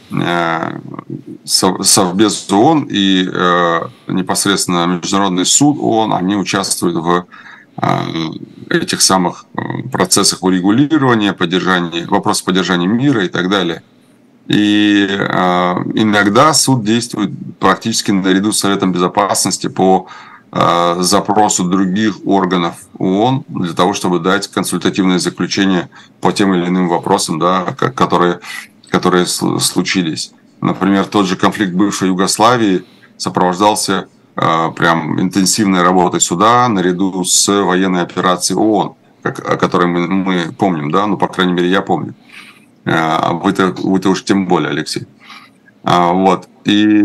Совбез ООН и непосредственно Международный суд ООН, они участвуют в этих самых процессах урегулирования, вопросов поддержания мира и так далее. И иногда суд действует практически наряду с Советом Безопасности по запросу других органов ООН для того, чтобы дать консультативное заключение по тем или иным вопросам, да, которые случились. Например, тот же конфликт бывшей Югославии сопровождался прям интенсивной работой суда наряду с военной операцией ООН, о которой мы помним, да, ну, по крайней мере, я помню. Вы-то уж тем более, Алексей. Вот. И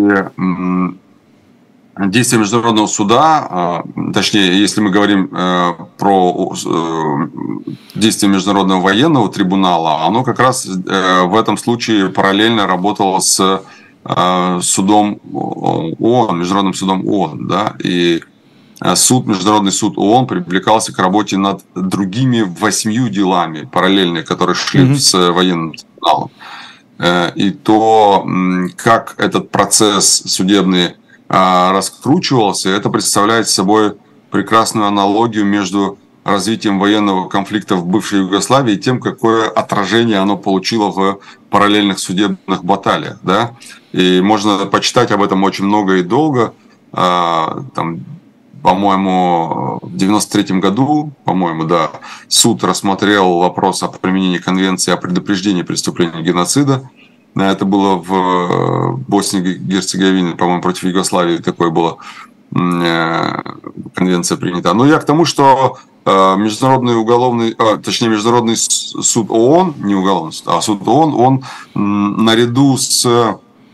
действие Международного суда, точнее, если мы говорим про действие Международного военного трибунала, оно как раз в этом случае параллельно работало с судом ООН, Международным судом ООН, да, и Международный суд ООН привлекался к работе над другими 8 делами параллельно, которые шли с военным трибуналом. И то, как этот процесс судебный раскручивался, это представляет собой прекрасную аналогию между развитием военного конфликта в бывшей Югославии и тем, какое отражение оно получило в параллельных судебных баталиях. Да? И можно почитать об этом очень много и долго. Там, по-моему, в 1993 году, да, суд рассмотрел вопрос о применении Конвенции о предупреждении преступления геноцида. Это было в Боснии и Герцеговине, по-моему, против Югославии такое была конвенция принята. Но я к тому, что Международный суд ООН, не уголовный суд, а суд ООН, он наряду с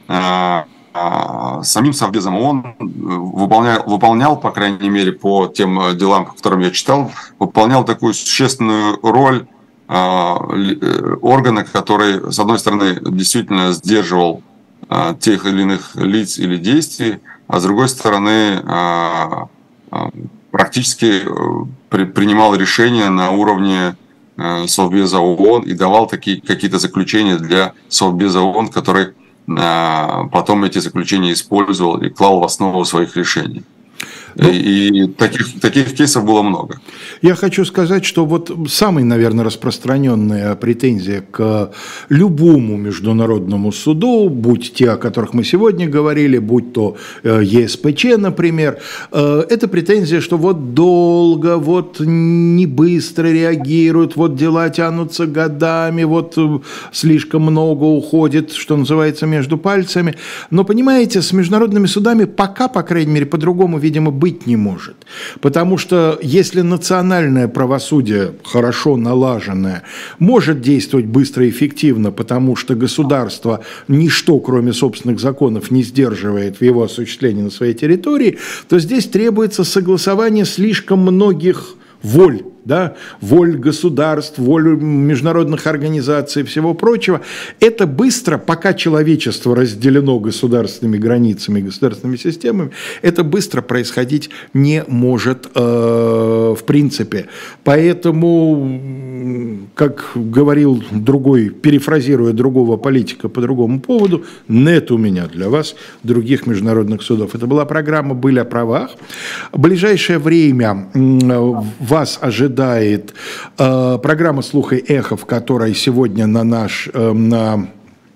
самим Совбезом ООН выполнял, по крайней мере, по тем делам, по которым я читал, выполнял такую существенную роль органа, который, с одной стороны, действительно сдерживал тех или иных лиц или действий, а с другой стороны, практически принимал решения на уровне Совбеза ООН и давал какие-то заключения для Совбеза ООН, который потом эти заключения использовал и клал в основу своих решений. И таких кейсов было много. Я хочу сказать, что вот самая, наверное, распространенная претензия к любому международному суду, будь те, о которых мы сегодня говорили, будь то ЕСПЧ, например, это претензия, что вот долго, вот не быстро реагируют, вот дела тянутся годами, вот слишком много уходит, что называется, между пальцами. Но, понимаете, с международными судами пока, по крайней мере, по-другому, видимо, быть не может. Потому что если национальное правосудие, хорошо налаженное, может действовать быстро и эффективно, потому что государство ничто, кроме собственных законов, не сдерживает в его осуществлении на своей территории, то здесь требуется согласование слишком многих воль, да, воль государств, воль международных организаций и всего прочего. Это быстро, пока человечество разделено государственными границами, государственными системами, это быстро происходить не может в принципе. Поэтому, как говорил другой, перефразируя другого политика по другому поводу, нет у меня для вас других международных судов. Это была программа «Были о правах». В ближайшее время вас ожидает программа «Слух и эхо», в которой сегодня на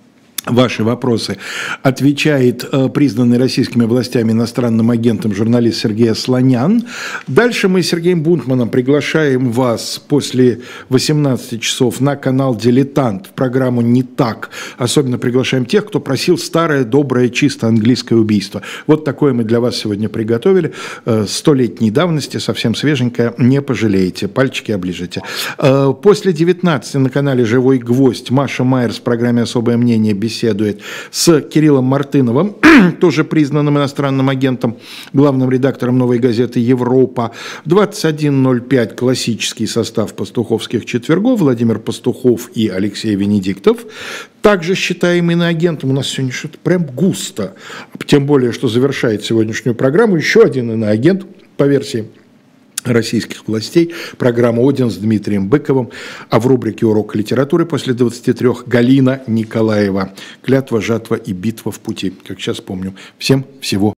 ваши вопросы отвечает признанный российскими властями иностранным агентом журналист Сергей Асланян. Дальше мы с Сергеем Бунтманом приглашаем вас после 18 часов на канал «Дилетант» в программу «Не так». Особенно приглашаем тех, кто просил старое, доброе, чисто английское убийство. Вот такое мы для вас сегодня приготовили. 100-летней давности, совсем свеженькое. Не пожалеете, пальчики оближите. После 19 на канале «Живой гвоздь» Маша Майер в программе «Особое мнение» беседует с Кириллом Мартыновым, тоже признанным иностранным агентом, главным редактором «Новой газеты Европа». В 21:05 классический состав пастуховских четвергов Владимир Пастухов и Алексей Венедиктов. Также считаем иноагентом. У нас сегодня что-то прям густо. Тем более, что завершает сегодняшнюю программу еще один иноагент по версии российских властей. Программа «Один» с Дмитрием Быковым. А в рубрике «Урок литературы» после 23 Галина Николаева. «Клятва, жатва и битва в пути». Как сейчас помню. Всем всего